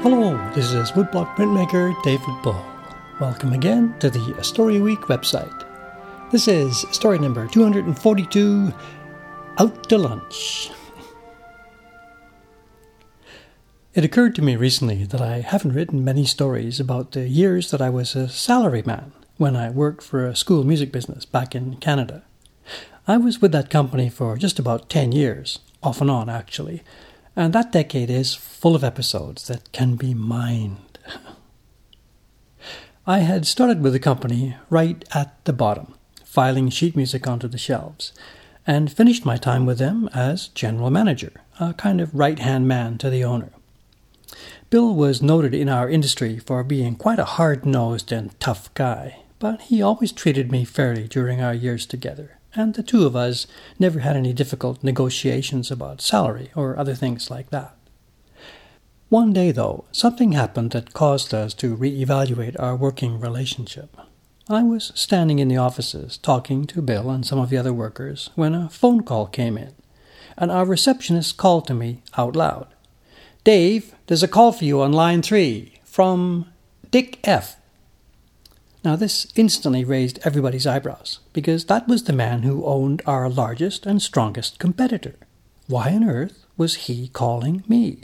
Hello, this is woodblock printmaker David Bull. Welcome again to the A Story a Week website. This is story number 242, Out to Lunch. It occurred to me recently that I haven't written many stories about the years that I was a salaryman when I worked for a school music business back in Canada. I was with that company for just about 10 years, off and on actually, and that decade is full of episodes that can be mined. I had started with the company right at the bottom, filing sheet music onto the shelves, and finished my time with them as general manager, a kind of right-hand man to the owner. Bill was noted in our industry for being quite a hard-nosed and tough guy, but he always treated me fairly during our years together, and the two of us never had any difficult negotiations about salary or other things like that. One day, though, something happened that caused us to reevaluate our working relationship. I was standing in the offices talking to Bill and some of the other workers when a phone call came in, and our receptionist called to me out loud. "Dave, there's a call for you on line 3 from Dick F." Now this instantly raised everybody's eyebrows, because that was the man who owned our largest and strongest competitor. Why on earth was he calling me?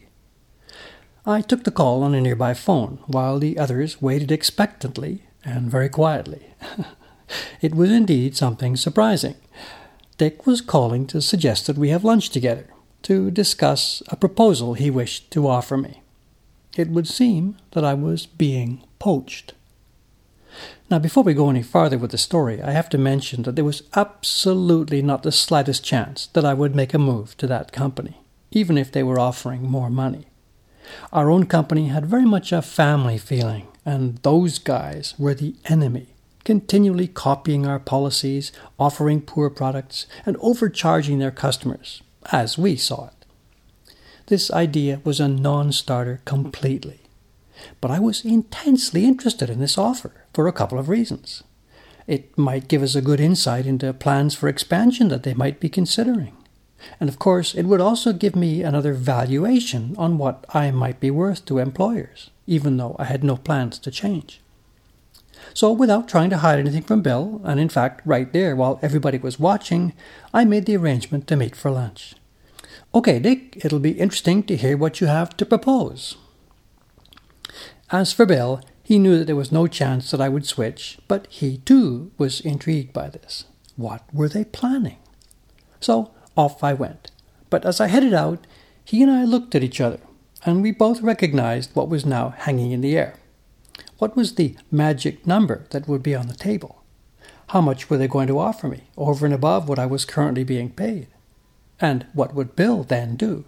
I took the call on a nearby phone, while the others waited expectantly and very quietly. It was indeed something surprising. Dick was calling to suggest that we have lunch together, to discuss a proposal he wished to offer me. It would seem that I was being poached. Now, before we go any farther with the story, I have to mention that there was absolutely not the slightest chance that I would make a move to that company, even if they were offering more money. Our own company had very much a family feeling, and those guys were the enemy, continually copying our policies, offering poor products, and overcharging their customers, as we saw it. This idea was a non-starter completely. But I was intensely interested in this offer for a couple of reasons. It might give us a good insight into plans for expansion that they might be considering. And of course, it would also give me another valuation on what I might be worth to employers, even though I had no plans to change. So without trying to hide anything from Bill, and in fact right there while everybody was watching, I made the arrangement to meet for lunch. "Okay, Dick, it'll be interesting to hear what you have to propose." As for Bill, he knew that there was no chance that I would switch, but he too was intrigued by this. What were they planning? So off I went. But as I headed out, he and I looked at each other, and we both recognized what was now hanging in the air. What was the magic number that would be on the table? How much were they going to offer me, over and above what I was currently being paid? And what would Bill then do?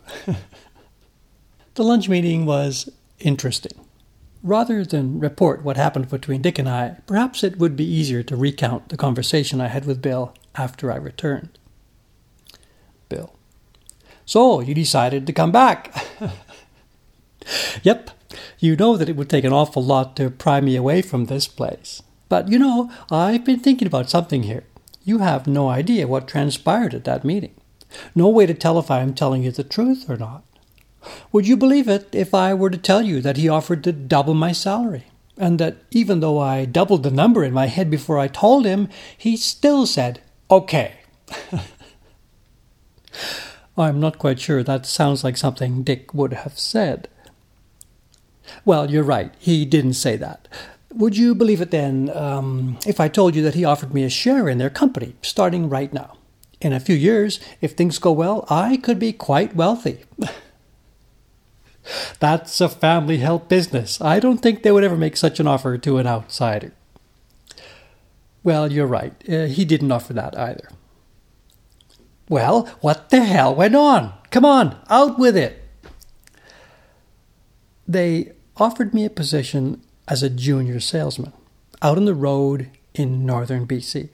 The lunch meeting was interesting. Rather than report what happened between Dick and I, perhaps it would be easier to recount the conversation I had with Bill after I returned. Bill: "So, you decided to come back?" "Yep. You know that it would take an awful lot to pry me away from this place. But, I've been thinking about something here. You have no idea what transpired at that meeting. No way to tell if I am telling you the truth or not. Would you believe it if I were to tell you that he offered to double my salary, and that even though I doubled the number in my head before I told him, he still said, 'Okay'? I'm not quite sure that sounds like something Dick would have said. Well, you're right, he didn't say that. Would you believe it then if I told you that he offered me a share in their company, starting right now? In a few years, if things go well, I could be quite wealthy." "That's a family-held business. I don't think they would ever make such an offer to an outsider." "Well, you're right. He didn't offer that either." "Well, what the hell went on? Come on, out with it." "They offered me a position as a junior salesman, out on the road in northern BC.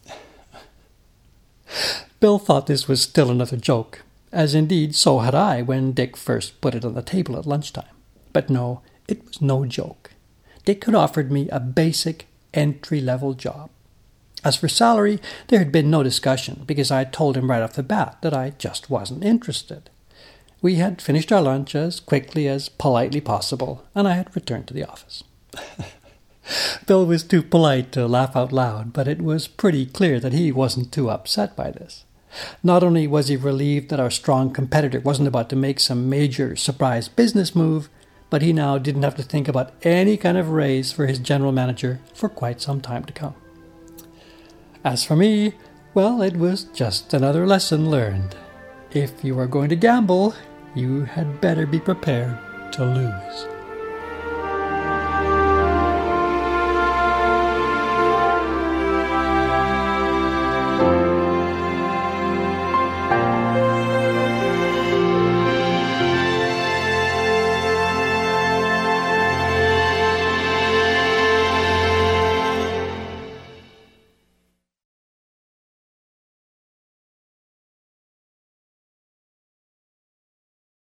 Bill thought this was still another joke, as indeed so had I when Dick first put it on the table at lunchtime. But no, it was no joke. Dick had offered me a basic entry-level job. As for salary, there had been no discussion, because I had told him right off the bat that I just wasn't interested. We had finished our lunch as quickly as politely possible, and I had returned to the office. Bill was too polite to laugh out loud, but it was pretty clear that he wasn't too upset by this. Not only was he relieved that our strong competitor wasn't about to make some major surprise business move, but he now didn't have to think about any kind of raise for his general manager for quite some time to come. As for me, well, it was just another lesson learned. If you are going to gamble, you had better be prepared to lose.